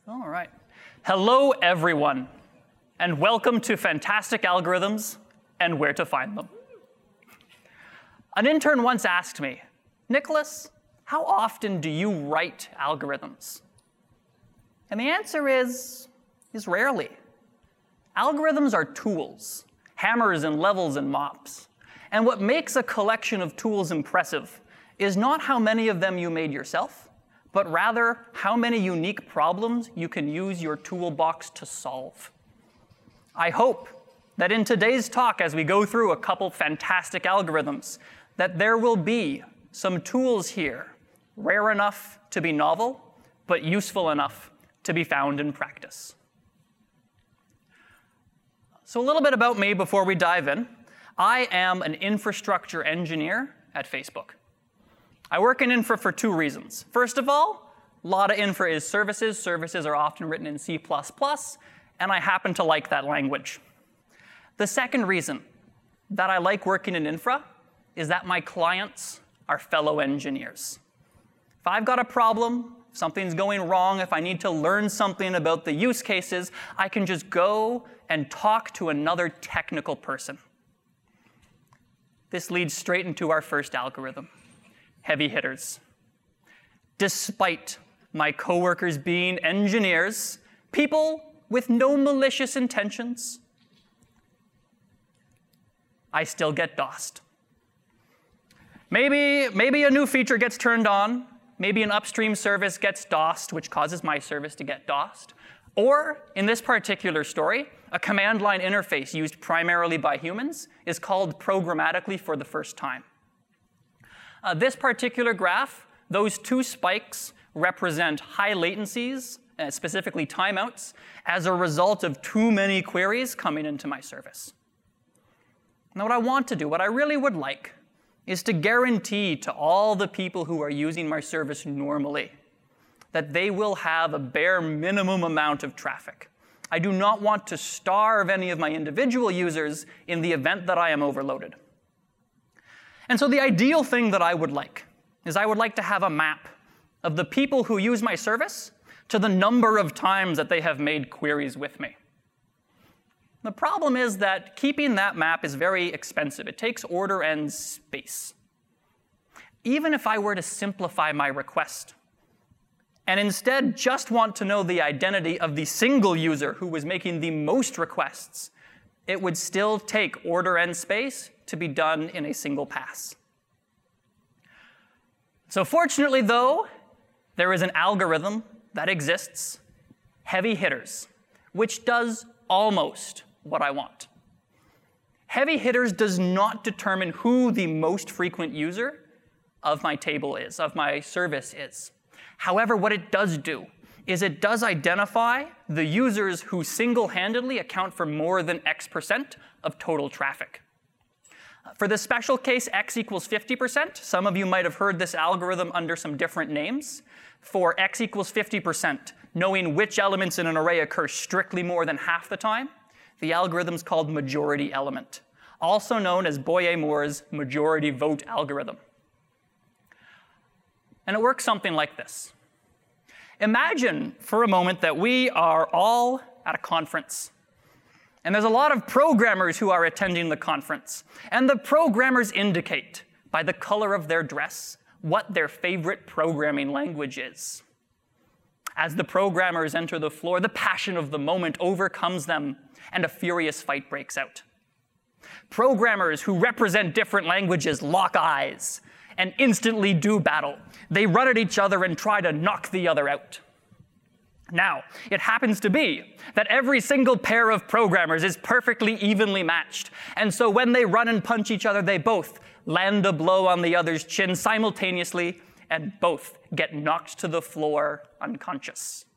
All right. Hello, everyone, and welcome to Fantastic Algorithms and Where to Find Them. An intern once asked me, Nicholas, how often do you write algorithms? And the answer is rarely. Algorithms are tools, hammers and levels and mops. And what makes a collection of tools impressive is not how many of them you made yourself, but rather how many unique problems you can use your toolbox to solve. I hope that in today's talk, as we go through a couple fantastic algorithms, that there will be some tools here, rare enough to be novel, but useful enough to be found in practice. So a little bit about me before we dive in. I am an infrastructure engineer at Facebook. I work in infra for two reasons. First of all, a lot of infra is services. Services are often written in C++, and I happen to like that language. The second reason that I like working in infra is that my clients are fellow engineers. If I've got a problem, if something's going wrong, if I need to learn something about the use cases, I can just go and talk to another technical person. This leads straight into our first algorithm. Heavy hitters. Despite my coworkers being engineers, people with no malicious intentions, I still get DOSed. Maybe a new feature gets turned on, maybe an upstream service gets DOSed, which causes my service to get DOSed, or, in this particular story, a command line interface used primarily by humans is called programmatically for the first time. This particular graph, those two spikes represent high latencies, specifically timeouts, as a result of too many queries coming into my service. Now what I want to do, what I really would like, is to guarantee to all the people who are using my service normally that they will have a bare minimum amount of traffic. I do not want to starve any of my individual users in the event that I am overloaded. And so the ideal thing that I would like is I would like to have a map of the people who use my service to the number of times that they have made queries with me. The problem is that keeping that map is very expensive. It takes order and space. Even if I were to simplify my request and instead just want to know the identity of the single user who was making the most requests, it would still take order and space to be done in a single pass. So fortunately, though, there is an algorithm that exists, Heavy Hitters, which does almost what I want. Heavy Hitters does not determine who the most frequent user of my table is, of my service is. However, what it does do is it does identify the users who single-handedly account for more than X% of total traffic. For the special case x equals 50%, some of you might have heard this algorithm under some different names. For x equals 50%, knowing which elements in an array occur strictly more than half the time, the algorithm's called majority element, also known as Boyer-Moore's majority vote algorithm. And it works something like this. Imagine for a moment that we are all at a conference. And there's a lot of programmers who are attending the conference. And the programmers indicate, by the color of their dress, what their favorite programming language is. As the programmers enter the floor, the passion of the moment overcomes them, and a furious fight breaks out. Programmers who represent different languages lock eyes and instantly do battle. They run at each other and try to knock the other out. Now, it happens to be that every single pair of programmers is perfectly evenly matched. And so when they run and punch each other, they both land a blow on the other's chin simultaneously, and both get knocked to the floor unconscious.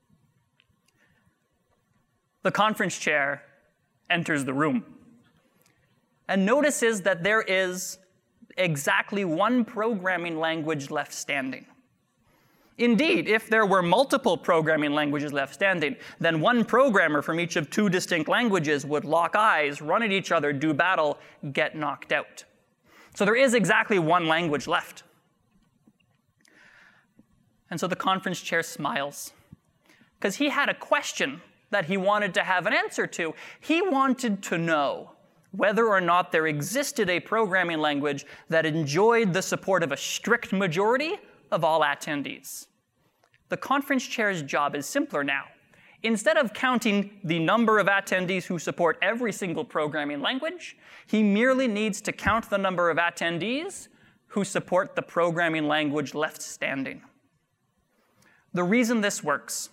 The conference chair enters the room and notices that there is exactly one programming language left standing. Indeed, if there were multiple programming languages left standing, then one programmer from each of two distinct languages would lock eyes, run at each other, do battle, get knocked out. So there is exactly one language left. And so the conference chair smiles. because he had a question that he wanted to have an answer to. He wanted to know whether or not there existed a programming language that enjoyed the support of a strict majority of all attendees. The conference chair's job is simpler now. Instead of counting the number of attendees who support every single programming language, he merely needs to count the number of attendees who support the programming language left standing. The reason this works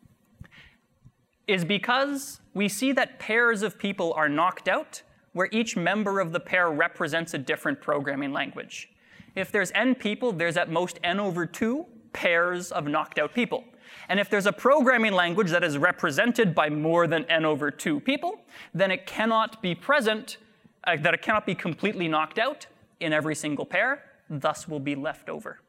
is because we see that pairs of people are knocked out where each member of the pair represents a different programming language. If there's n people, there's at most n over 2 pairs of knocked out people. And if there's a programming language that is represented by more than n over 2 people, then it cannot be present, that it cannot be completely knocked out in every single pair, thus will be left over.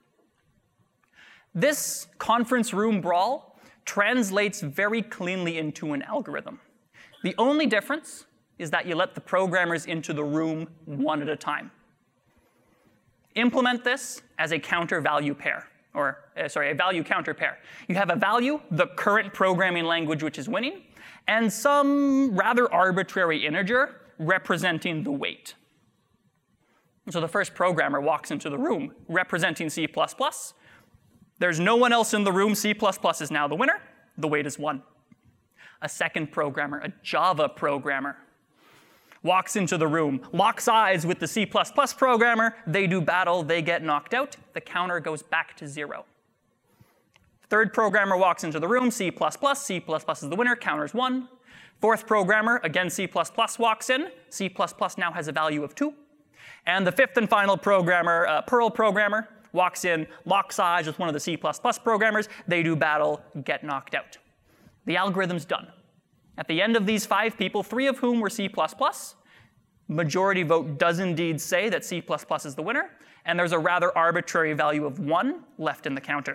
This conference room brawl translates very cleanly into an algorithm. The only difference is that you let the programmers into the room one at a time. Implement this as a counter value pair, a value counter pair. You have a value, the current programming language which is winning, and some rather arbitrary integer representing the weight. So the first programmer walks into the room representing C++. There's no one else in the room. C++ is now the winner. The weight is 1. A second programmer, a Java programmer, walks into the room, locks eyes with the C++ programmer, they do battle, they get knocked out, the counter goes back to 0. Third programmer walks into the room, C++ is the winner, counter's 1. Fourth programmer, again C++ walks in, C++ now has a value of 2. And the fifth and final programmer, Perl programmer, walks in, locks eyes with one of the C++ programmers, they do battle, get knocked out. The algorithm's done. At the end of these 5 people, 3 of whom were C++, majority vote does indeed say that C++ is the winner, and there's a rather arbitrary value of 1 left in the counter.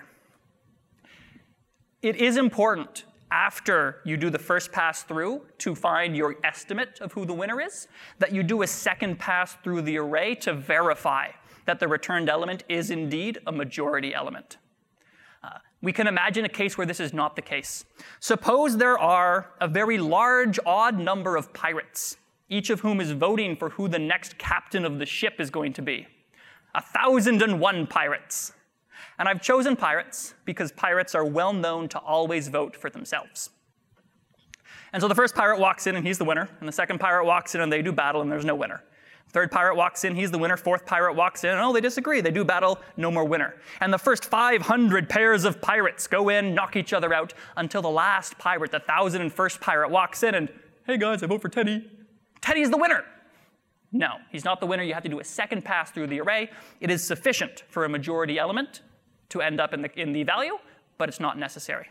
It is important, after you do the first pass through to find your estimate of who the winner is, that you do a second pass through the array to verify that the returned element is indeed a majority element. We can imagine a case where this is not the case. Suppose there are a very large, odd number of pirates, each of whom is voting for who the next captain of the ship is going to be. 1,001 pirates. And I've chosen pirates because pirates are well known to always vote for themselves. And so the first pirate walks in and he's the winner, and the second pirate walks in and they do battle and there's no winner. Third pirate walks in, he's the winner. Fourth pirate walks in, and oh, they disagree. They do battle, no more winner. And the first 500 pairs of pirates go in, knock each other out, until the last pirate, the 1,001st pirate, walks in and, hey guys, I vote for Teddy. Teddy's the winner. No, he's not the winner. You have to do a second pass through the array. It is sufficient for a majority element to end up in the value, but it's not necessary.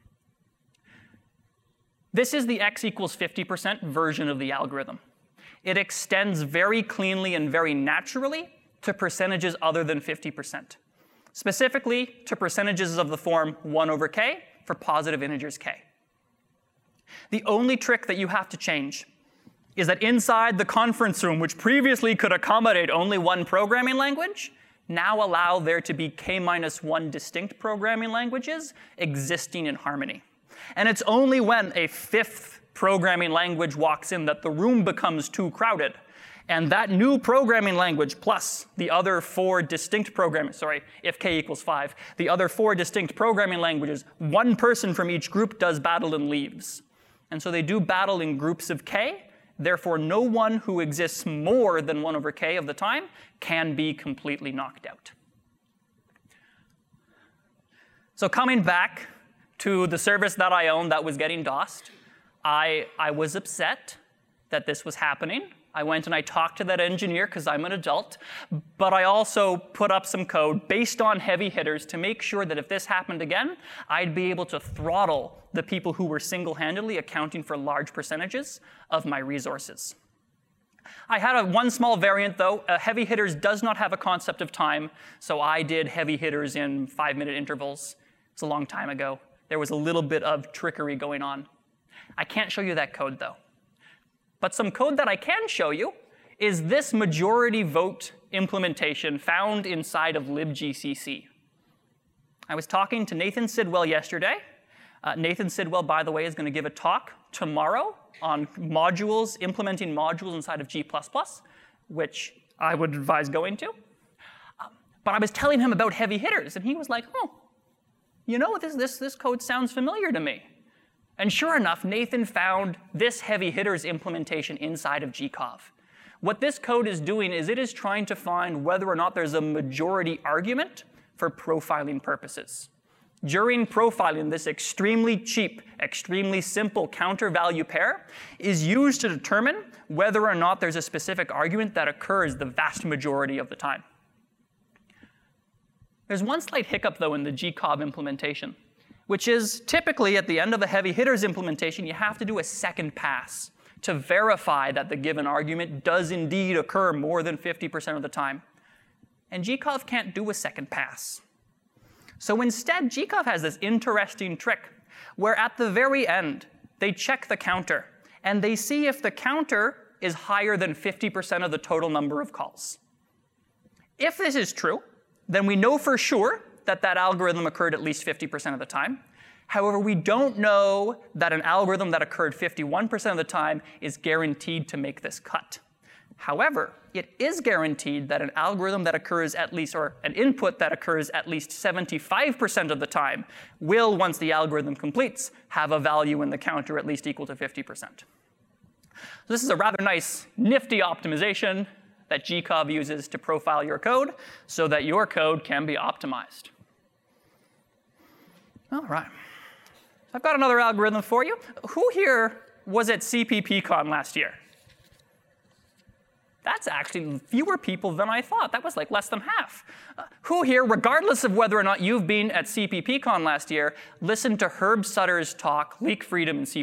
This is the x equals 50% version of the algorithm. It extends very cleanly and very naturally to percentages other than 50%. Specifically to percentages of the form 1 over k for positive integers k. The only trick that you have to change is that inside the conference room, which previously could accommodate only one programming language, now allow there to be k-1 distinct programming languages existing in harmony. And it's only when a 5th programming language walks in that the room becomes too crowded. And that new programming language plus the other 4 distinct if k equals 5, the other 4 distinct programming languages, one person from each group does battle and leaves. And so they do battle in groups of k, therefore no one who exists more than 1 over k of the time can be completely knocked out. So coming back to the service that I own that was getting DOSed, I was upset that this was happening. I went and I talked to that engineer because I'm an adult, but I also put up some code based on heavy hitters to make sure that if this happened again, I'd be able to throttle the people who were single-handedly accounting for large percentages of my resources. I had one small variant though. Heavy hitters does not have a concept of time, so I did heavy hitters in 5-minute intervals. It's a long time ago. There was a little bit of trickery going on. I can't show you that code though. But some code that I can show you is this majority vote implementation found inside of libgcc. I was talking to Nathan Sidwell yesterday. Nathan Sidwell, by the way, is going to give a talk tomorrow on modules, implementing modules inside of G++, which I would advise going to. But I was telling him about heavy hitters, and he was like, oh, you know, this code sounds familiar to me. And sure enough, Nathan found this heavy hitters implementation inside of gcov. What this code is doing is it is trying to find whether or not there's a majority argument for profiling purposes. During profiling, this extremely cheap, extremely simple counter value pair is used to determine whether or not there's a specific argument that occurs the vast majority of the time. There's one slight hiccup, though, in the gcov implementation, which is typically at the end of a heavy hitters implementation, you have to do a second pass to verify that the given argument does indeed occur more than 50% of the time. And gcov can't do a second pass. So instead, gcov has this interesting trick where at the very end, they check the counter, and they see if the counter is higher than 50% of the total number of calls. If this is true, then we know for sure that that algorithm occurred at least 50% of the time. However, we don't know that an algorithm that occurred 51% of the time is guaranteed to make this cut. However, it is guaranteed that an algorithm that occurs at least, or an input that occurs at least 75% of the time will, once the algorithm completes, have a value in the counter at least equal to 50%. So this is a rather nice, nifty optimization that gcov uses to profile your code so that your code can be optimized. All right. I've got another algorithm for you. Who here was at CPPCon last year? That's actually fewer people than I thought. That was like less than half. Who here, regardless of whether or not you've been at CPPCon last year, listened to Herb Sutter's talk, Leak Freedom in C++?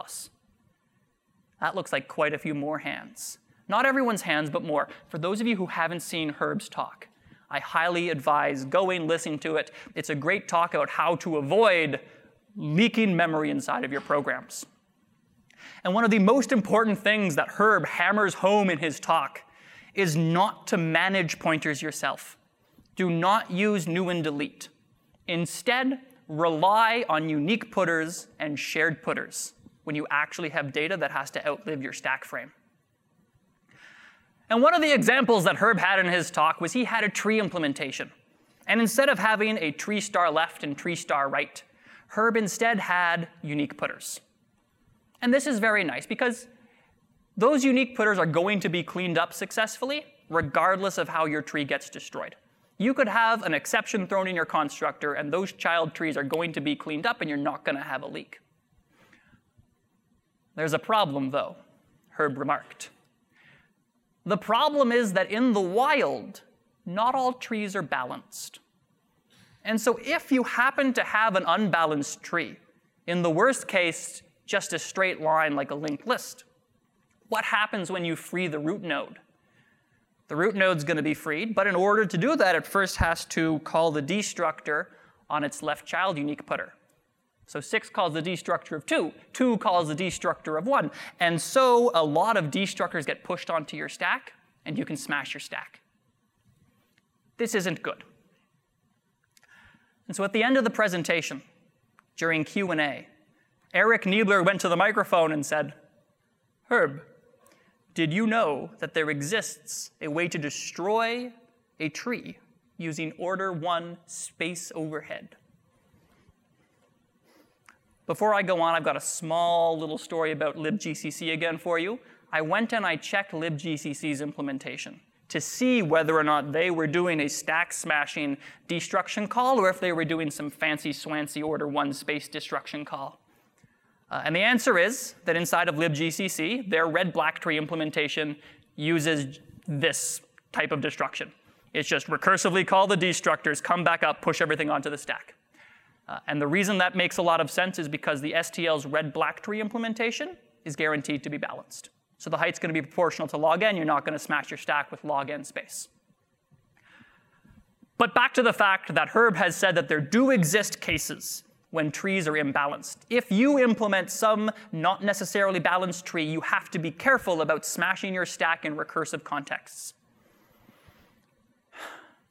That looks like quite a few more hands. Not everyone's hands, but more. For those of you who haven't seen Herb's talk, I highly advise going, listening to it. It's a great talk about how to avoid leaking memory inside of your programs. And one of the most important things that Herb hammers home in his talk is not to manage pointers yourself. Do not use new and delete. Instead, rely on unique putters and shared putters when you actually have data that has to outlive your stack frame. And one of the examples that Herb had in his talk was he had a tree implementation. And instead of having a tree star left and tree star right, Herb instead had unique putters. And this is very nice because those unique putters are going to be cleaned up successfully regardless of how your tree gets destroyed. You could have an exception thrown in your constructor and those child trees are going to be cleaned up and you're not going to have a leak. There's a problem though, Herb remarked. The problem is that in the wild, not all trees are balanced. And so if you happen to have an unbalanced tree, in the worst case, just a straight line like a linked list, what happens when you free the root node? The root node's going to be freed, but in order to do that, it first has to call the destructor on its left child unique putter. So 6 calls the destructor of 2, 2 calls the destructor of 1, and so a lot of destructors get pushed onto your stack, and you can smash your stack. This isn't good. And so at the end of the presentation, during Q&A, Eric Niebler went to the microphone and said, Herb, did you know that there exists a way to destroy a tree using order 1 space overhead? Before I go on, I've got a small little story about libgcc again for you. I went and I checked libgcc's implementation to see whether or not they were doing a stack smashing destruction call or if they were doing some fancy swancy order 1 space destruction call. And the answer is that inside of libgcc, their red-black tree implementation uses this type of destruction. It's just recursively call the destructors, come back up, push everything onto the stack. And the reason that makes a lot of sense is because the STL's red-black tree implementation is guaranteed to be balanced. So the height's going to be proportional to log n. You're not going to smash your stack with log n space. But back to the fact that Herb has said that there do exist cases when trees are imbalanced. If you implement some not necessarily balanced tree, you have to be careful about smashing your stack in recursive contexts.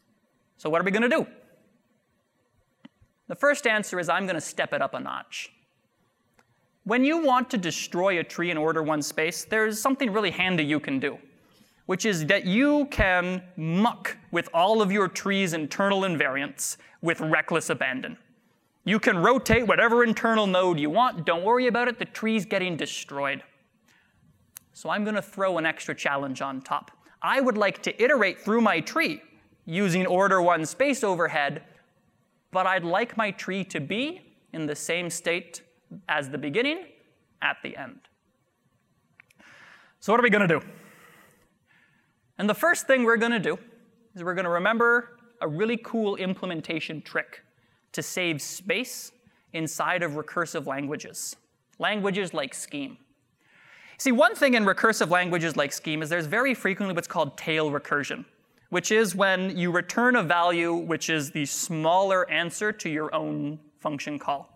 So what are we going to do? The first answer is I'm going to step it up a notch. When you want to destroy a tree in order 1 space, there's something really handy you can do, which is that you can muck with all of your tree's internal invariants with reckless abandon. You can rotate whatever internal node you want. Don't worry about it. The tree's getting destroyed. So I'm going to throw an extra challenge on top. I would like to iterate through my tree using order 1 space overhead, but I'd like my tree to be in the same state as the beginning at the end. So what are we going to do? And the first thing we're going to do is we're going to remember a really cool implementation trick to save space inside of recursive languages like Scheme. See, one thing in recursive languages like Scheme is there's very frequently what's called tail recursion, which is when you return a value which is the smaller answer to your own function call.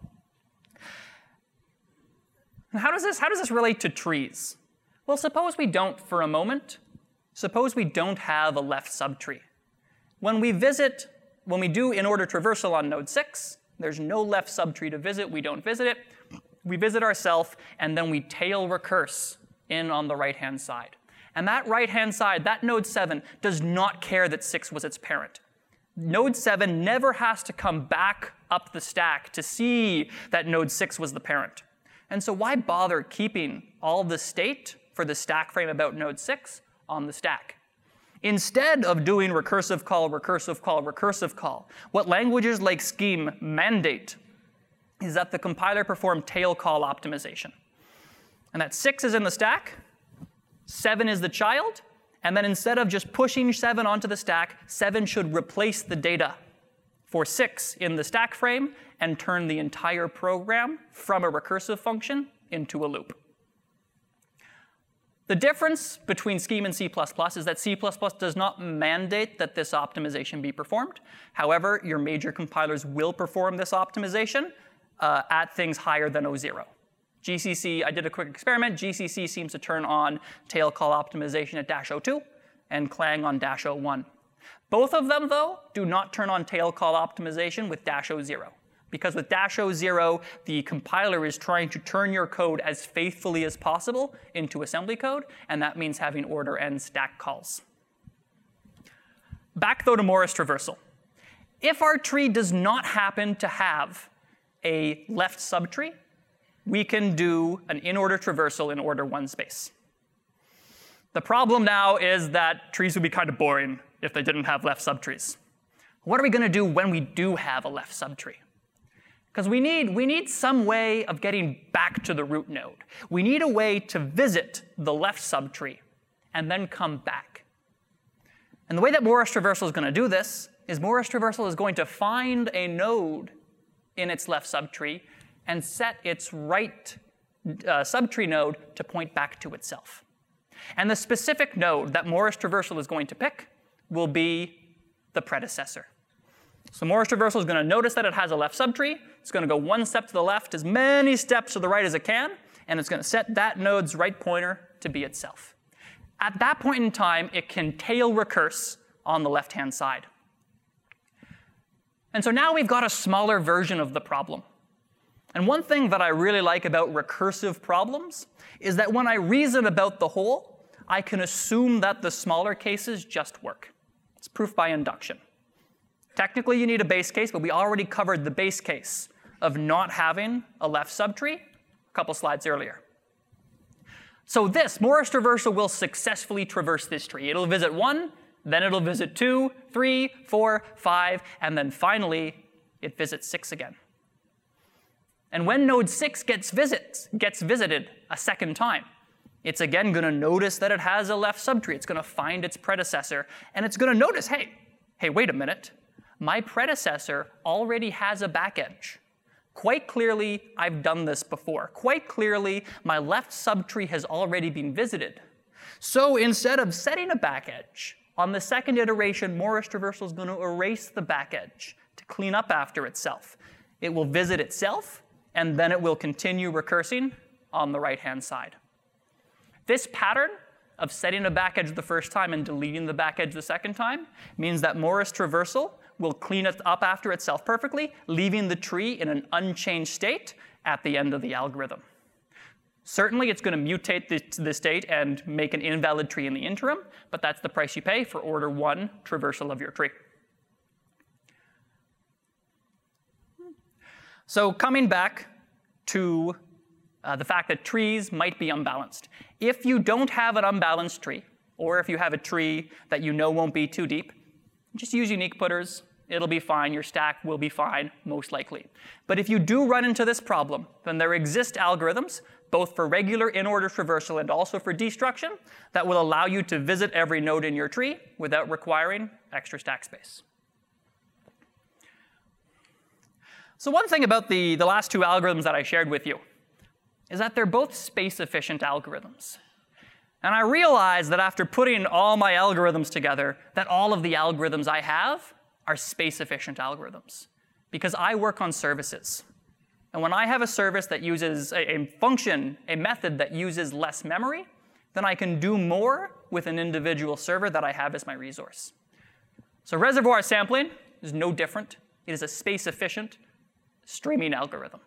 And how does this relate to trees? Well, suppose we don't for a moment. Suppose we don't have a left subtree. When we do in-order traversal on node 6, there's no left subtree to visit. We don't visit it. We visit ourself, and then we tail recurse in on the right-hand side. And that right-hand side, that node 7, does not care that 6 was its parent. Node 7 never has to come back up the stack to see that node 6 was the parent. And so why bother keeping all the state for the stack frame about node 6 on the stack? Instead of doing recursive call, recursive call, recursive call, what languages like Scheme mandate is that the compiler perform tail call optimization. And that 6 is in the stack, 7 is the child, and then instead of just pushing 7 onto the stack, 7 should replace the data for 6 in the stack frame and turn the entire program from a recursive function into a loop. The difference between Scheme and C++ is that C++ does not mandate that this optimization be performed. However, your major compilers will perform this optimization at things higher than 0. GCC, I did a quick experiment. GCC seems to turn on tail call optimization at -02 and Clang on -01. Both of them, though, do not turn on tail call optimization with -0. Because with -0, the compiler is trying to turn your code as faithfully as possible into assembly code, and that means having order and stack calls. Back, though, to Morris traversal. If our tree does not happen to have a left subtree, we can do an in-order traversal in order 1 space. The problem now is that trees would be kind of boring if they didn't have left subtrees. What are we going to do when we do have a left subtree? Because we need some way of getting back to the root node. We need a way to visit the left subtree and then come back. And the way that Morris traversal is going to do this is Morris traversal is going to find a node in its left subtree and set its right subtree node to point back to itself. And the specific node that Morris traversal is going to pick will be the predecessor. So Morris traversal is going to notice that it has a left subtree. It's going to go 1 step to the left, as many steps to the right as it can, and it's going to set that node's right pointer to be itself. At that point in time, it can tail recurse on the left-hand side. And so now we've got a smaller version of the problem. And one thing that I really like about recursive problems is that when I reason about the whole, I can assume that the smaller cases just work. It's proof by induction. Technically, you need a base case, but we already covered the base case of not having a left subtree a couple slides earlier. So this, Morris traversal, will successfully traverse this tree. It'll visit 1, then it'll visit 2, 3, 4, 5, and then finally, it visits 6 again. And when node 6 gets visited a second time, it's again going to notice that it has a left subtree. It's going to find its predecessor, and it's going to notice, hey, wait a minute. My predecessor already has a back edge. Quite clearly, I've done this before. Quite clearly, my left subtree has already been visited. So instead of setting a back edge, on the second iteration, Morris traversal is going to erase the back edge to clean up after itself. It will visit itself, and then it will continue recursing on the right-hand side. This pattern of setting a back edge the first time and deleting the back edge the second time means that Morris traversal will clean it up after itself perfectly, leaving the tree in an unchanged state at the end of the algorithm. Certainly, it's going to mutate the state and make an invalid tree in the interim, but that's the price you pay for order 1 traversal of your tree. So coming back to the fact that trees might be unbalanced. If you don't have an unbalanced tree, or if you have a tree that you know won't be too deep, just use unique putters. It'll be fine. Your stack will be fine, most likely. But if you do run into this problem, then there exist algorithms, both for regular in-order traversal and also for destruction, that will allow you to visit every node in your tree without requiring extra stack space. So one thing about the last 2 algorithms that I shared with you is that they're both space-efficient algorithms. And I realized that after putting all my algorithms together, that all of the algorithms I have are space-efficient algorithms, because I work on services. And when I have a service that uses a function, a method that uses less memory, then I can do more with an individual server that I have as my resource. So reservoir sampling is no different. It is a space-efficient streaming algorithm.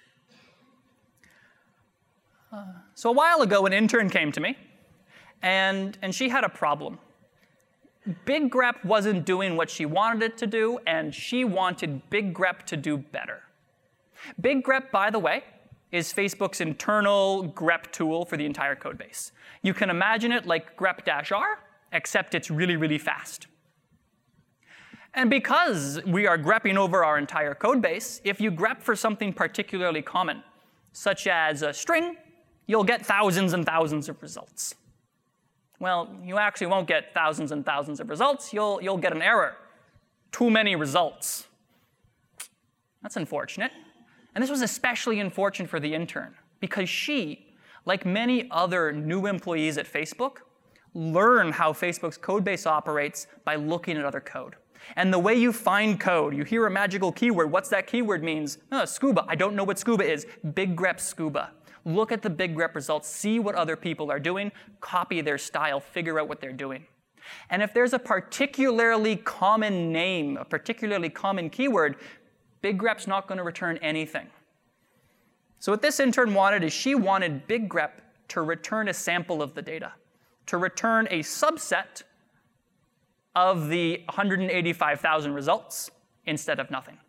So a while ago, an intern came to me, and she had a problem. BigGrep wasn't doing what she wanted it to do, and she wanted BigGrep to do better. BigGrep, by the way, is Facebook's internal grep tool for the entire code base. You can imagine it like grep-r, except it's really, really fast. And because we are grepping over our entire code base, if you grep for something particularly common, such as a string, you'll get thousands and thousands of results. Well, you actually won't get thousands and thousands of results. You'll get an error. Too many results. That's unfortunate. And this was especially unfortunate for the intern, because she, like many other new employees at Facebook, learn how Facebook's code base operates by looking at other code. And the way you find code, you hear a magical keyword. What's that keyword means? Oh, scuba. I don't know what scuba is. BigGrep scuba. Look at the BigGrep results, see what other people are doing, copy their style, figure out what they're doing. And if there's a particularly common name, a particularly common keyword, BigGrep's not going to return anything. So what this intern wanted is she wanted BigGrep to return a sample of the data, to return a subset of the 185,000 results instead of nothing.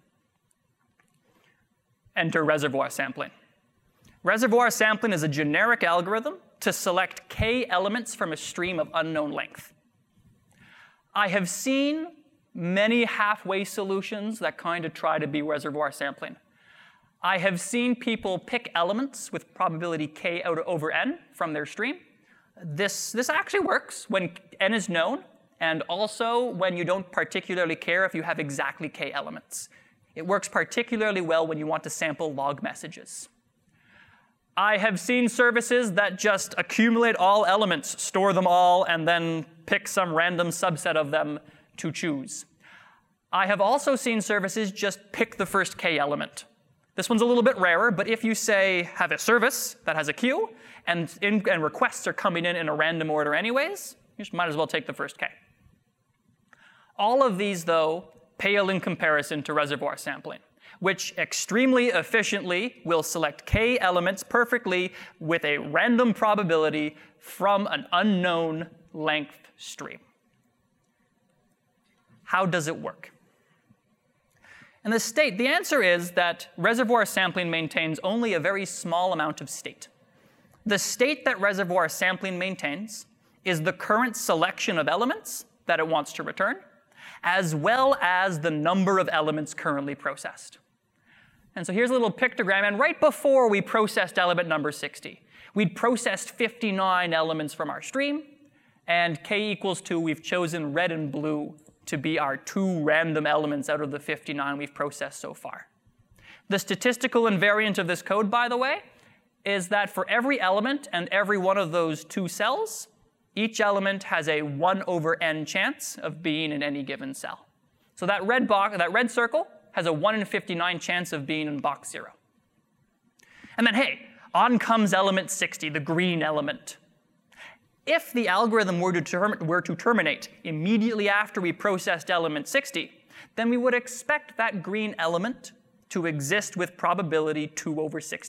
Enter reservoir sampling. Reservoir sampling is a generic algorithm to select k elements from a stream of unknown length. I have seen many halfway solutions that kind of try to be reservoir sampling. I have seen people pick elements with probability k over n from their stream. This actually works when n is known, and also when you don't particularly care if you have exactly k elements. It works particularly well when you want to sample log messages. I have seen services that just accumulate all elements, store them all, and then pick some random subset of them to choose. I have also seen services just pick the first k element. This one's a little bit rarer, but if you say have a service that has a queue, and requests are coming in a random order anyways, you just might as well take the first k. All of these, though, pale in comparison to reservoir sampling, which extremely efficiently will select k elements perfectly with a random probability from an unknown length stream. How does it work? And the answer is that reservoir sampling maintains only a very small amount of state. The state that reservoir sampling maintains is the current selection of elements that it wants to return, as well as the number of elements currently processed. And so here's a little pictogram, and right before we processed element number 60, we'd processed 59 elements from our stream, and k equals 2, we've chosen red and blue to be our 2 random elements out of the 59 we've processed so far. The statistical invariant of this code, by the way, is that for every element and every one of those 2 cells, each element has a 1 over n chance of being in any given cell. So that red circle has a 1 in 59 chance of being in box 0. And then, hey, on comes element 60, the green element. If the algorithm were to terminate immediately after we processed element 60, then we would expect that green element to exist with probability 2 over 60.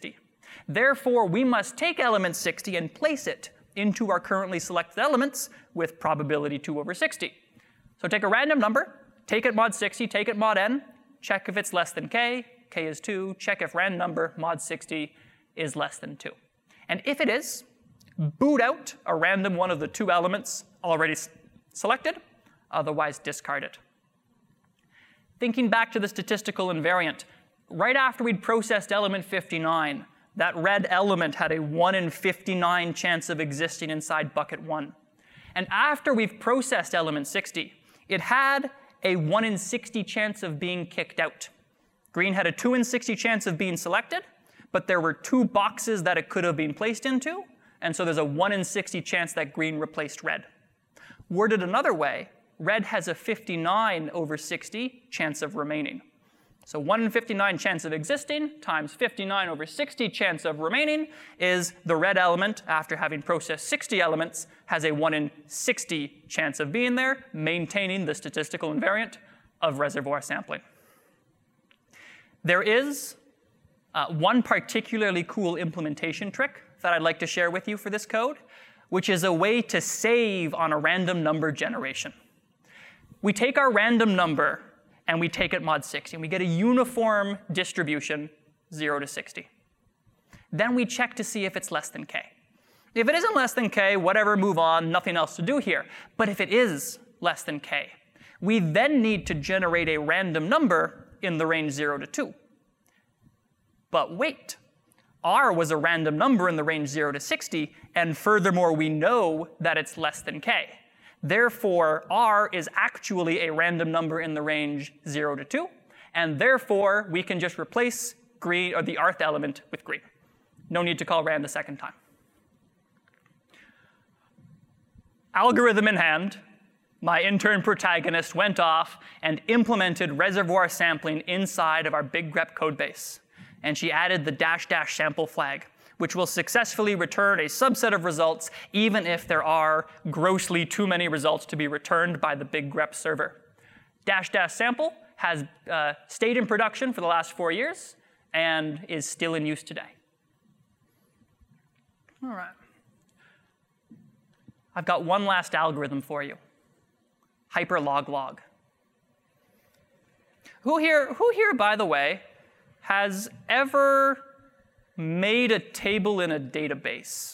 Therefore, we must take element 60 and place it into our currently selected elements with probability 2 over 60. So take a random number, take it mod 60, take it mod n, check if it's less than k, k is 2, check if random number mod 60 is less than 2. And if it is, boot out a random one of the two elements already selected, otherwise discard it. Thinking back to the statistical invariant, right after we'd processed element 59, that red element had a 1 in 59 chance of existing inside bucket 1. And after we've processed element 60, it had a 1 in 60 chance of being kicked out. Green had a 2 in 60 chance of being selected, but there were 2 boxes that it could have been placed into, and so there's a 1 in 60 chance that green replaced red. Worded another way, red has a 59 over 60 chance of remaining. So 1 in 59 chance of existing times 59 over 60 chance of remaining is the red element, after having processed 60 elements, has a 1 in 60 chance of being there, maintaining the statistical invariant of reservoir sampling. There is one particularly cool implementation trick that I'd like to share with you for this code, which is a way to save on a random number generation. We take our random number and we take it mod 60, and we get a uniform distribution, 0 to 60. Then we check to see if it's less than k. If it isn't less than k, whatever, move on, nothing else to do here. But if it is less than k, we then need to generate a random number in the range 0 to 2. But wait, r was a random number in the range 0 to 60, and furthermore, we know that it's less than k. Therefore, r is actually a random number in the range 0 to 2, and therefore, we can just replace green, or the rth element with green. No need to call rand a second time. Algorithm in hand, my intern protagonist went off and implemented reservoir sampling inside of our big grep codebase. And she added the -- sample flag, which will successfully return a subset of results even if there are grossly too many results to be returned by the big grep server. -- sample has stayed in production for the last 4 years and is still in use today. All right. I've got one last algorithm for you. Hyperlog. Who here, by the way, has ever made a table in a database?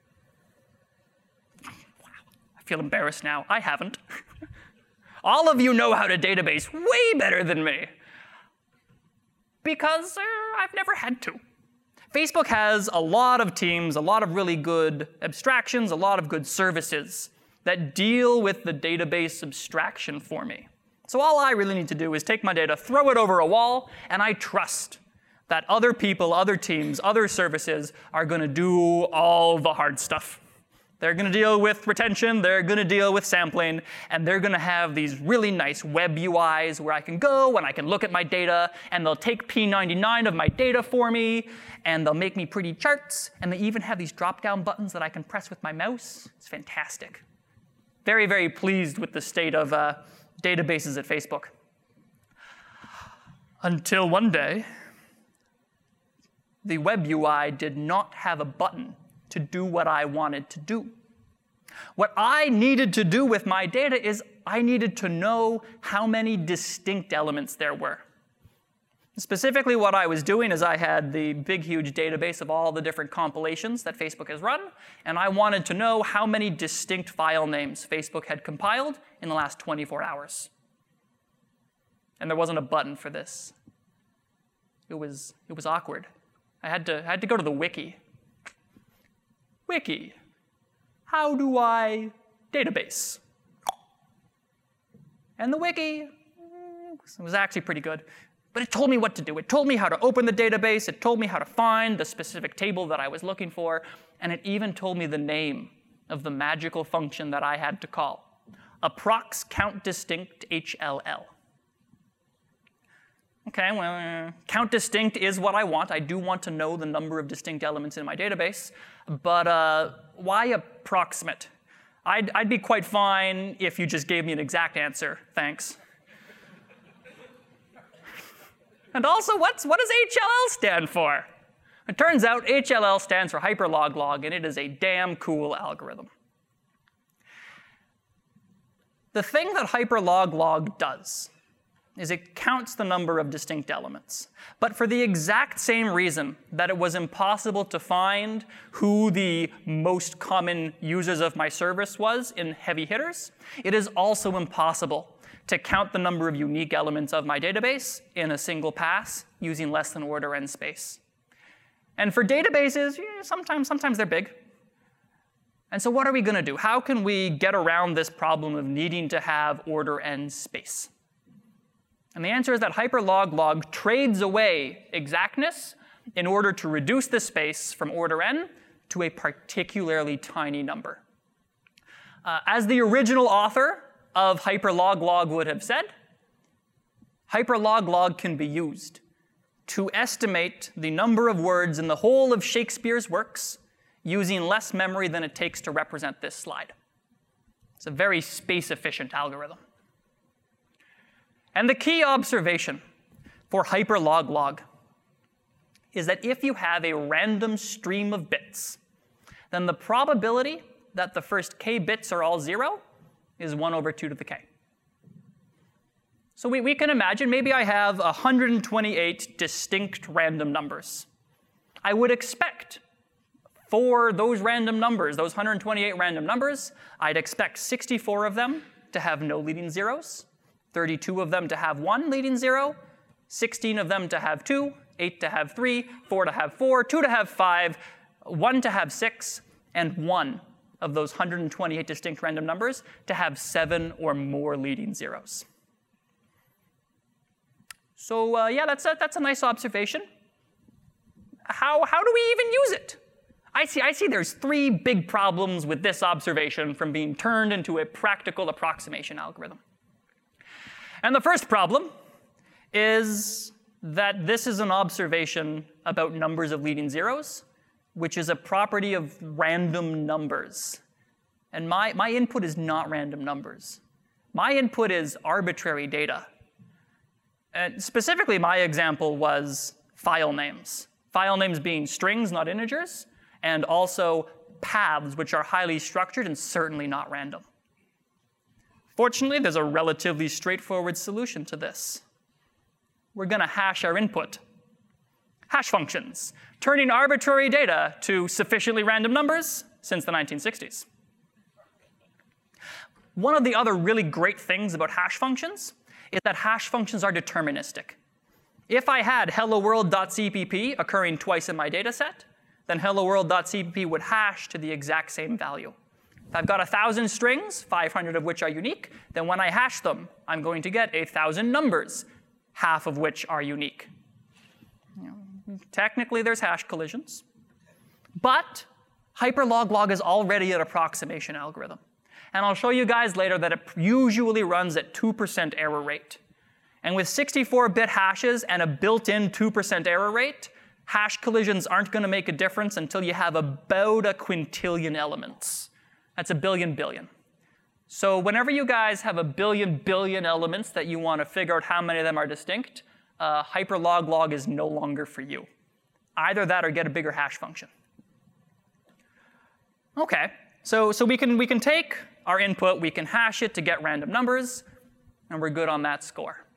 Wow, I feel embarrassed now. I haven't. All of you know how to database way better than me. Because I've never had to. Facebook has a lot of teams, a lot of really good abstractions, a lot of good services that deal with the database abstraction for me. So all I really need to do is take my data, throw it over a wall, and I trust that other people, other teams, other services are going to do all the hard stuff. They're going to deal with retention, they're going to deal with sampling, and they're going to have these really nice web UIs where I can go and I can look at my data, and they'll take P99 of my data for me, and they'll make me pretty charts, and they even have these drop-down buttons that I can press with my mouse. It's fantastic. Very, very pleased with the state of databases at Facebook. Until one day, the web UI did not have a button to do what I wanted to do. What I needed to do with my data is I needed to know how many distinct elements there were. Specifically, what I was doing is I had the big, huge database of all the different compilations that Facebook has run, and I wanted to know how many distinct file names Facebook had compiled in the last 24 hours. And there wasn't a button for this. It was awkward. I had to go to the wiki. Wiki, how do I database? And the wiki was actually pretty good, but it told me what to do. It told me how to open the database, it told me how to find the specific table that I was looking for, and it even told me the name of the magical function that I had to call, approx count distinct HLL. Okay, well, count distinct is what I want. I do want to know the number of distinct elements in my database, but why approximate? I'd be quite fine if you just gave me an exact answer, thanks. And also, what does HLL stand for? It turns out HLL stands for hyperloglog, and it is a damn cool algorithm. The thing that hyperloglog does is it counts the number of distinct elements. But for the exact same reason that it was impossible to find who the most common users of my service was in heavy hitters, it is also impossible to count the number of unique elements of my database in a single pass using less than order n space. And for databases, sometimes they're big. And so what are we going to do? How can we get around this problem of needing to have order n space? And the answer is that hyperloglog trades away exactness in order to reduce the space from order n to a particularly tiny number. As the original author of hyperloglog would have said, hyperloglog can be used to estimate the number of words in the whole of Shakespeare's works using less memory than it takes to represent this slide. It's a very space-efficient algorithm. And the key observation for hyperloglog is that if you have a random stream of bits, then the probability that the first k bits are all 0 is 1 over 2 to the k. So we can imagine maybe I have 128 distinct random numbers. I would expect for those random numbers, those 128 random numbers, I'd expect 64 of them to have no leading zeros, 32 of them to have 1 leading 0, 16 of them to have 2, 8 to have 3, 4 to have 4, 2 to have 5, 1 to have 6, and 1 of those 128 distinct random numbers to have 7 or more leading zeros. So yeah, that's a nice observation. How do we even use it? I see there's 3 big problems with this observation from being turned into a practical approximation algorithm. And the first problem is that this is an observation about numbers of leading zeros, which is a property of random numbers. And my input is not random numbers. My input is arbitrary data. And specifically, my example was file names. File names being strings, not integers, and also paths, which are highly structured and certainly not random. Fortunately, there's a relatively straightforward solution to this. We're going to hash our input. Hash functions, turning arbitrary data to sufficiently random numbers since the 1960s. One of the other really great things about hash functions is that hash functions are deterministic. If I had helloworld.cpp occurring twice in my data set, then helloworld.cpp would hash to the exact same value. If I've got 1,000 strings, 500 of which are unique, then when I hash them, I'm going to get 1,000 numbers, half of which are unique. Technically, there's hash collisions. But hyperloglog is already an approximation algorithm. And I'll show you guys later that it usually runs at 2% error rate. And with 64-bit hashes and a built-in 2% error rate, hash collisions aren't going to make a difference until you have about a quintillion elements. That's a billion billion. So whenever you guys have a billion billion elements that you want to figure out how many of them are distinct, hyperloglog is no longer for you. Either that or get a bigger hash function. Okay, so we can take our input, we can hash it to get random numbers, and we're good on that score.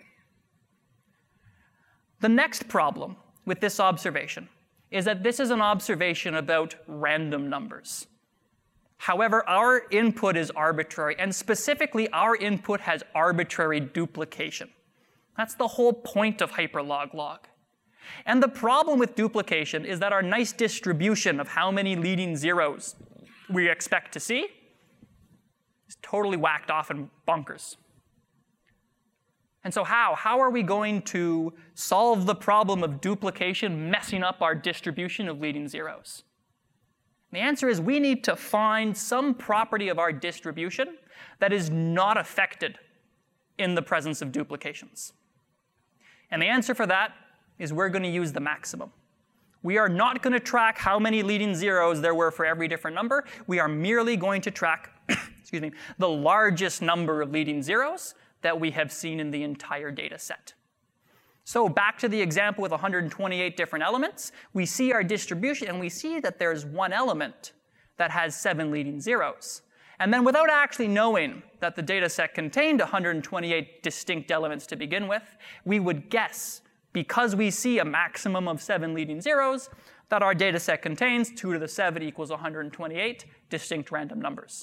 The next problem with this observation is that this is an observation about random numbers. However, our input is arbitrary, and specifically, our input has arbitrary duplication. That's the whole point of hyperloglog. And the problem with duplication is that our nice distribution of how many leading zeros we expect to see is totally whacked off and bonkers. And so how are we going to solve the problem of duplication messing up our distribution of leading zeros? The answer is we need to find some property of our distribution that is not affected in the presence of duplications. And the answer for that is we're going to use the maximum. We are not going to track how many leading zeros there were for every different number. We are merely going to track the largest number of leading zeros that we have seen in the entire data set. So back to the example with 128 different elements, we see our distribution and we see that there's one element that has 7 leading zeros. And then without actually knowing that the data set contained 128 distinct elements to begin with, we would guess, because we see a maximum of 7 leading zeros, that our data set contains 2 to the 7 equals 128 distinct random numbers.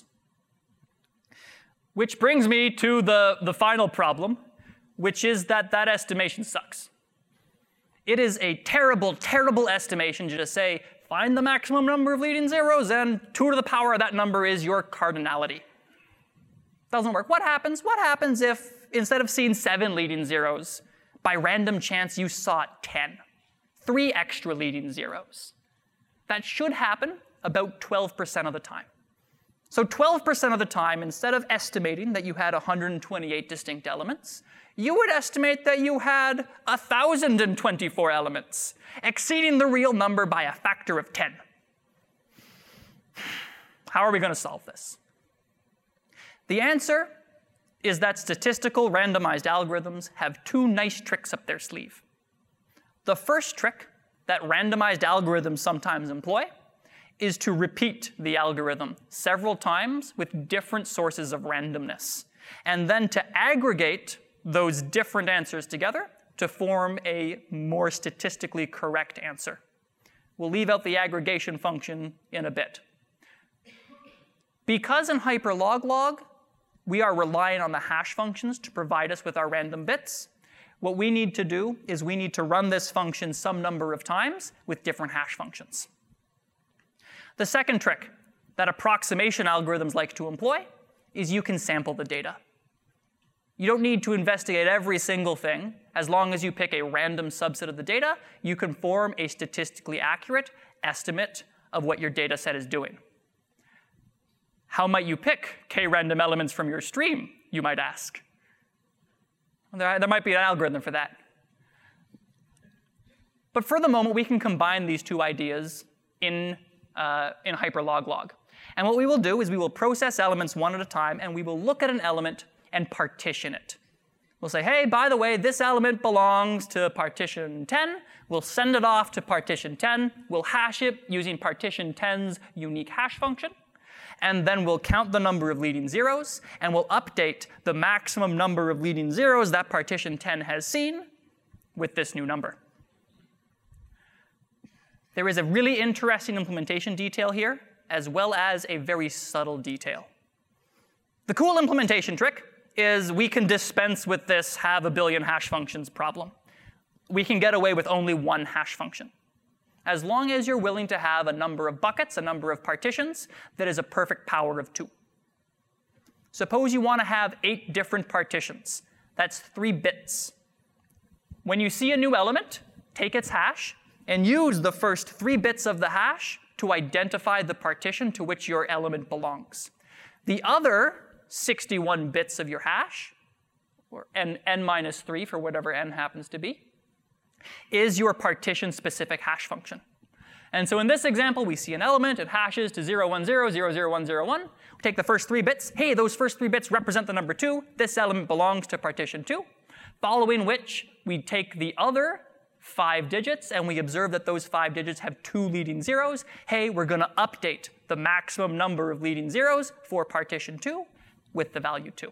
Which brings me to the final problem, which is that estimation sucks. It is a terrible, terrible estimation to just say, find the maximum number of leading zeros, and 2 to the power of that number is your cardinality. Doesn't work. What happens? What happens if, instead of seeing 7 leading zeros, by random chance you saw 10? 3 extra leading zeros. That should happen about 12% of the time. So 12% of the time, instead of estimating that you had 128 distinct elements, you would estimate that you had 1,024 elements, exceeding the real number by a factor of 10. How are we going to solve this? The answer is that statistical randomized algorithms have 2 nice tricks up their sleeve. The first trick that randomized algorithms sometimes employ is to repeat the algorithm several times with different sources of randomness, and then to aggregate those different answers together to form a more statistically correct answer. We'll leave out the aggregation function in a bit. Because in hyperloglog, we are relying on the hash functions to provide us with our random bits, what we need to do is we need to run this function some number of times with different hash functions. The second trick that approximation algorithms like to employ is you can sample the data. You don't need to investigate every single thing. As long as you pick a random subset of the data, you can form a statistically accurate estimate of what your data set is doing. How might you pick k-random elements from your stream, you might ask? There might be an algorithm for that. But for the moment, we can combine these 2 ideas in hyperloglog. And what we will do is we will process elements one at a time, and we will look at an element and partition it. We'll say, hey, by the way, this element belongs to partition 10. We'll send it off to partition 10. We'll hash it using partition 10's unique hash function. And then we'll count the number of leading zeros, and we'll update the maximum number of leading zeros that partition 10 has seen with this new number. There is a really interesting implementation detail here, as well as a very subtle detail. The cool implementation trick is we can dispense with this have a billion hash functions problem. We can get away with only 1 hash function. As long as you're willing to have a number of buckets, a number of partitions, that is a perfect power of 2. Suppose you want to have 8 different partitions. That's 3 bits. When you see a new element, take its hash and use the first 3 bits of the hash to identify the partition to which your element belongs. The other 61 bits of your hash, or n minus 3 for whatever n happens to be, is your partition-specific hash function. And so in this example, we see an element. It hashes to 0, 1, 0, 0, 0, 1, 0, 1. We take the first 3 bits. Hey, those first 3 bits represent the number 2. This element belongs to partition 2. Following which, we take the other 5 digits, and we observe that those 5 digits have 2 leading zeros. Hey, we're going to update the maximum number of leading zeros for partition 2 with the value 2.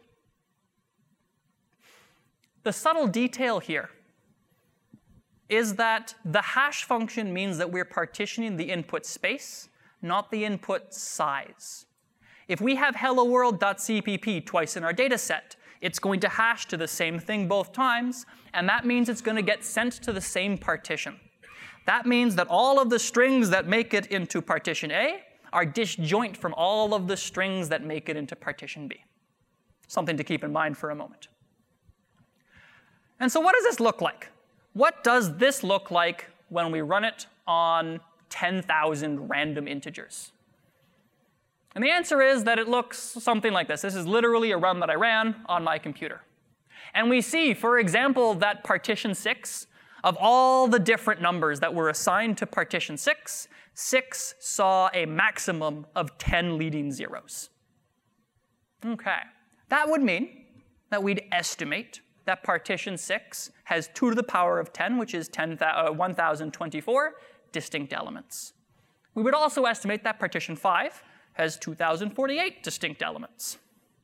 The subtle detail here is that the hash function means that we're partitioning the input space, not the input size. If we have helloworld.cpp twice in our data set, it's going to hash to the same thing both times, and that means it's going to get sent to the same partition. That means that all of the strings that make it into partition A are disjoint from all of the strings that make it into partition B. Something to keep in mind for a moment. And so what does this look like? What does this look like when we run it on 10,000 random integers? And the answer is that it looks something like this. This is literally a run that I ran on my computer. And we see, for example, that partition 6, of all the different numbers that were assigned to partition 6, 6 saw a maximum of 10 leading zeros. Okay. That would mean that we'd estimate that partition 6 has 2 to the power of 10, which is 1,024 distinct elements. We would also estimate that partition 5 has 2,048 distinct elements.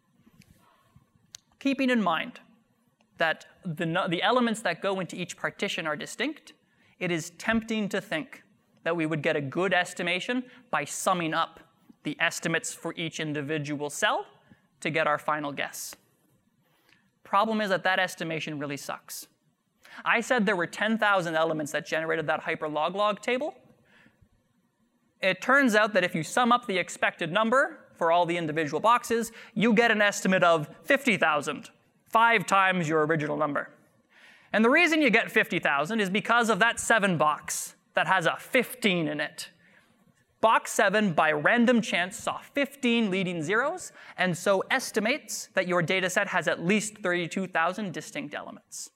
Keeping in mind that the elements that go into each partition are distinct, it is tempting to think that we would get a good estimation by summing up the estimates for each individual cell to get our final guess. Problem is that that estimation really sucks. I said there were 10,000 elements that generated that hyperlog table. It turns out that if you sum up the expected number for all the individual boxes, you get an estimate of 50,000, 5 times your original number. And the reason you get 50,000 is because of that 7 box that has a 15 in it. Box 7, by random chance, saw 15 leading zeros, and so estimates that your data set has at least 32,000 distinct elements.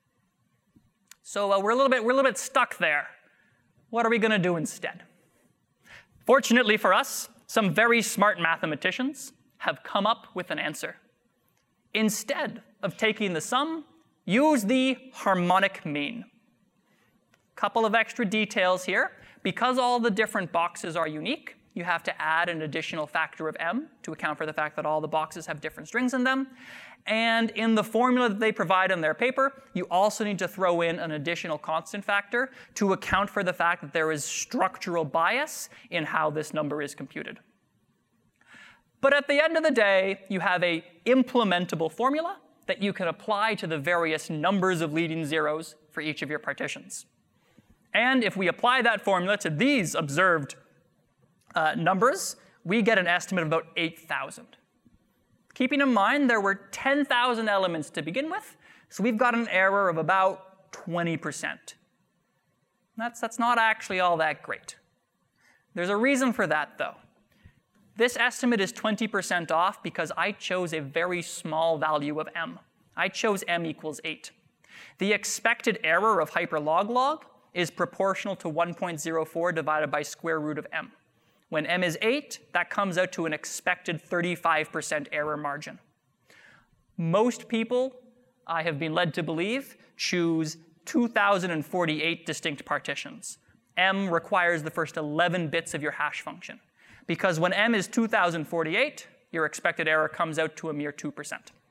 So we're a little bit stuck there. What are we going to do instead? Fortunately for us, some very smart mathematicians have come up with an answer. Instead of taking the sum, use the harmonic mean. Couple of extra details here. Because all the different boxes are unique, you have to add an additional factor of m to account for the fact that all the boxes have different strings in them. And in the formula that they provide in their paper, you also need to throw in an additional constant factor to account for the fact that there is structural bias in how this number is computed. But at the end of the day, you have an implementable formula that you can apply to the various numbers of leading zeros for each of your partitions. And if we apply that formula to these observed numbers, we get an estimate of about 8,000. Keeping in mind there were 10,000 elements to begin with, so we've got an error of about 20%. That's not actually all that great. There's a reason for that, though. This estimate is 20% off because I chose a very small value of m. I chose m equals 8. The expected error of hyperlog is proportional to 1.04 divided by square root of m. When m is 8, that comes out to an expected 35% error margin. Most people, I have been led to believe, choose 2,048 distinct partitions. M requires the first 11 bits of your hash function. Because when m is 2,048, your expected error comes out to a mere 2%.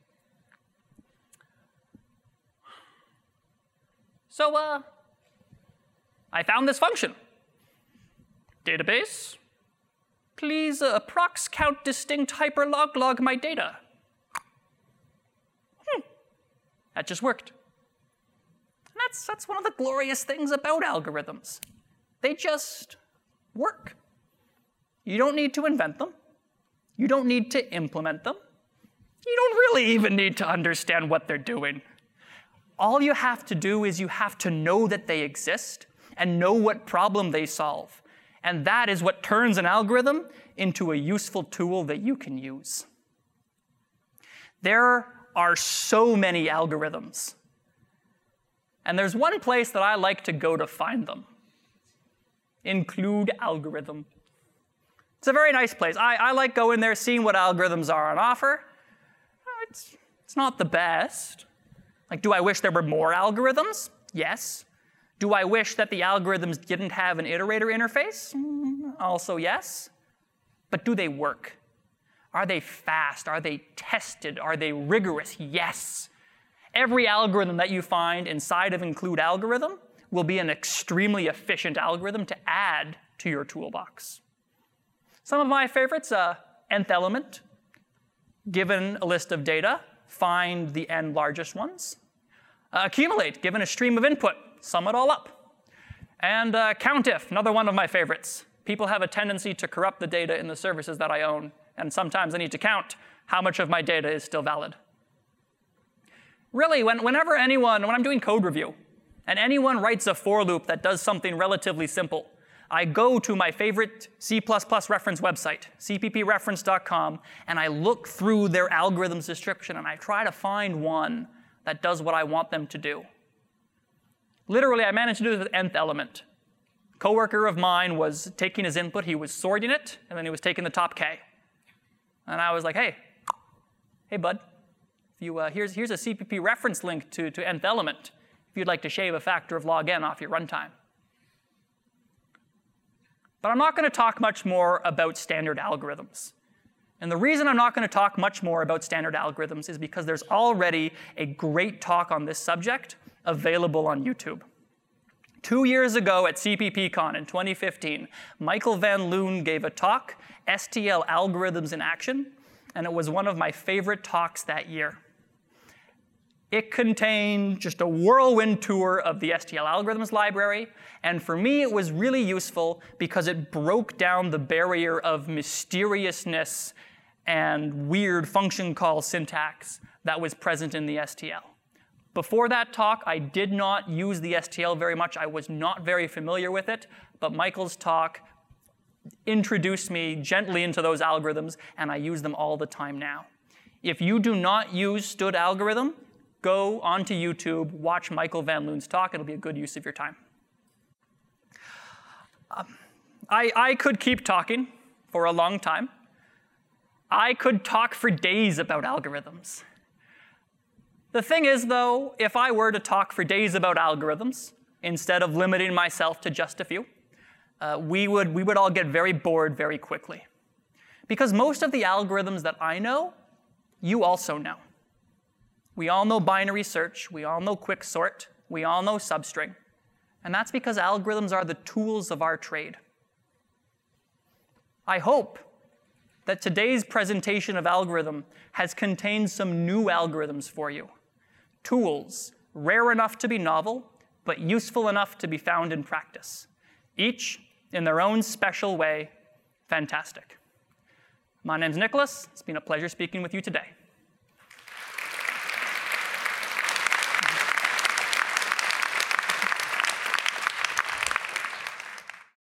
So, I found this function. Database, please approx count distinct hyperlog my data. That just worked. And that's one of the glorious things about algorithms. They just work. You don't need to invent them. You don't need to implement them. You don't really even need to understand what they're doing. All you have to do is you have to know that they exist and know what problem they solve. And that is what turns an algorithm into a useful tool that you can use. There are so many algorithms. And there's one place that I like to go to find them. Include algorithm. It's a very nice place. I like going there, seeing what algorithms are on offer. It's not the best. Like, do I wish there were more algorithms? Yes. Do I wish that the algorithms didn't have an iterator interface? Also yes. But do they work? Are they fast? Are they tested? Are they rigorous? Yes. Every algorithm that you find inside of include algorithm will be an extremely efficient algorithm to add to your toolbox. Some of my favorites, nth element. Given a list of data, find the n largest ones. Accumulate, given a stream of input, sum it all up. And countif, another one of my favorites. People have a tendency to corrupt the data in the services that I own, and sometimes I need to count how much of my data is still valid. Really, when I'm doing code review, and anyone writes a for loop that does something relatively simple, I go to my favorite C++ reference website, cppreference.com, and I look through their algorithm's description, and I try to find one that does what I want them to do. Literally, I managed to do this with nth element. A coworker of mine was taking his input, he was sorting it, and then he was taking the top k. And I was like, hey bud, if Here's a CPP reference link to nth element if you'd like to shave a factor of log n off your runtime. But I'm not going to talk much more about standard algorithms. And the reason I'm not going to talk much more about standard algorithms is because there's already a great talk on this subject available on YouTube. 2 years ago at CPPCon in 2015, Michael Van Loon gave a talk, STL Algorithms in Action, and it was one of my favorite talks that year. It contained just a whirlwind tour of the STL Algorithms library, and for me it was really useful because it broke down the barrier of mysteriousness and weird function call syntax that was present in the STL. Before that talk, I did not use the STL very much. I was not very familiar with it, but Michael's talk introduced me gently into those algorithms, and I use them all the time now. If you do not use std algorithm, go onto YouTube, watch Michael Van Loon's talk. It'll be a good use of your time. I could keep talking for a long time. I could talk for days about algorithms. The thing is, though, if I were to talk for days about algorithms, instead of limiting myself to just a few, we would all get very bored very quickly. Because most of the algorithms that I know, you also know. We all know binary search, we all know quicksort, we all know substring, and that's because algorithms are the tools of our trade. I hope that today's presentation of algorithm has contained some new algorithms for you. Tools, rare enough to be novel, but useful enough to be found in practice. Each, in their own special way, fantastic. My name's Nicholas. It's been a pleasure speaking with you today.